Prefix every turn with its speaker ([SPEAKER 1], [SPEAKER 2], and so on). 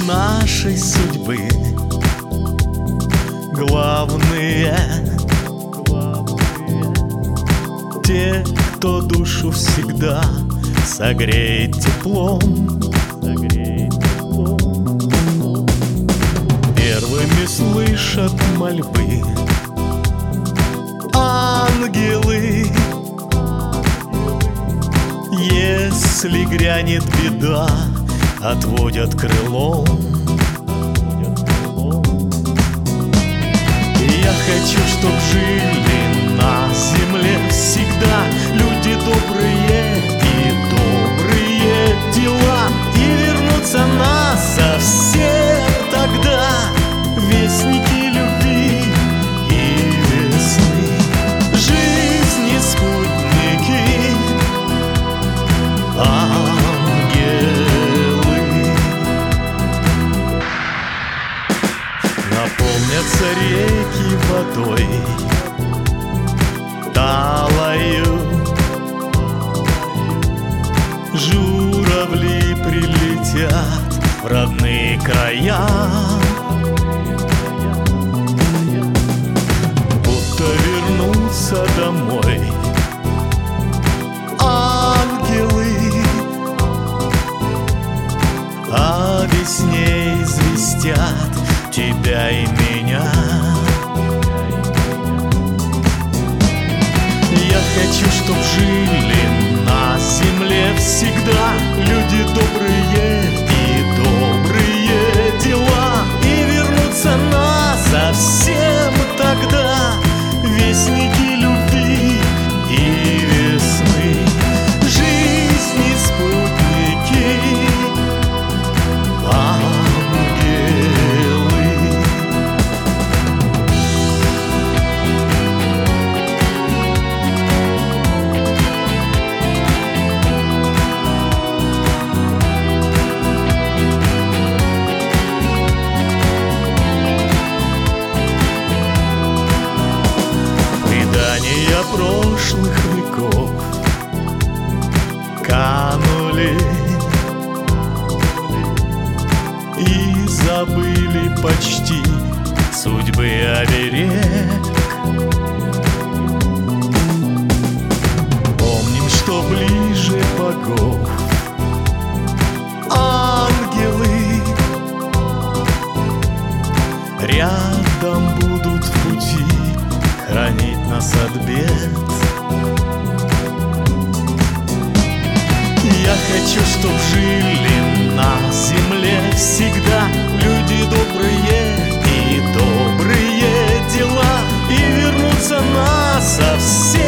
[SPEAKER 1] нашей судьбы главные те, кто душу всегда согреет теплом. Первыми слышат мольбы ангелы. Если грянет беда, отводят крылом. Я хочу, чтоб жили на земле всегда люди добрые и добрые дела, и вернутся насовсем тогда вестники любви и весны, жизни спутники, ангелы. Наполнятся реки водой талою, журавли прилетят в родные края, будто вернутся домой ангелы, о весне известят тебя и меня. Я хочу, чтоб жили на земле всегда люди добрые и добрые дела, и вернутся насовсем тогда вестники любви и весны, жизни спутники, ангелы. Предания прошлых веков канули и забыли почти судьбы оберег. Помним, что ближе богов ангелы рядом будут в пути хранить нас от бед. Я хочу, чтоб жили на земле всегда люди добрые и добрые дела, и вернутся насовсем